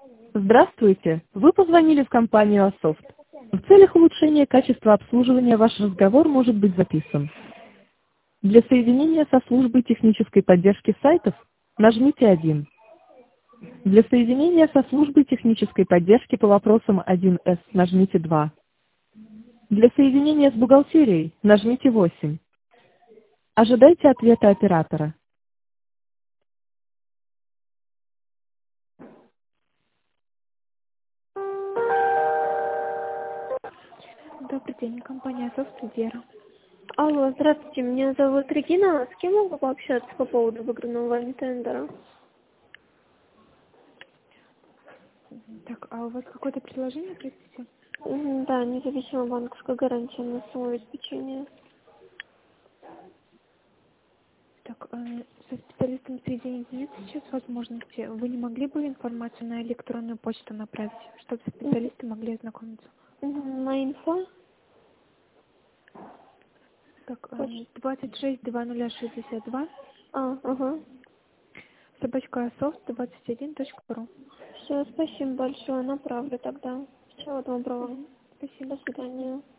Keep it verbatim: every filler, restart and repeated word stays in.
Здравствуйте! Вы позвонили в компанию Асофт. В целях улучшения качества обслуживания ваш разговор может быть записан. Для соединения со службой технической поддержки сайтов нажмите один. Для соединения со службой технической поддержки по вопросам один эс нажмите два. Для соединения с бухгалтерией нажмите восемь. Ожидайте ответа оператора. Добрый день, компания Асофт, Вера. Алло, здравствуйте, меня зовут Регина. С кем могу пообщаться по поводу выигранного вами тендера? Так, а у вас какое-то предложение, простите? Мгм, Да, независимая банковская гарантия на самообеспечение. Так, э, со специалистом соединить нет сейчас возможности. Вы не могли бы информацию на электронную почту направить, чтобы Мгм, специалисты могли ознакомиться? мгм, На инфо? Так, Почта. э, двадцать шесть две тысячи шестьдесят два, А, ага. собачка софт двадцать один точка ру. Все, спасибо большое, направлю тогда. Всего доброго. Мгм. Спасибо. До свидания.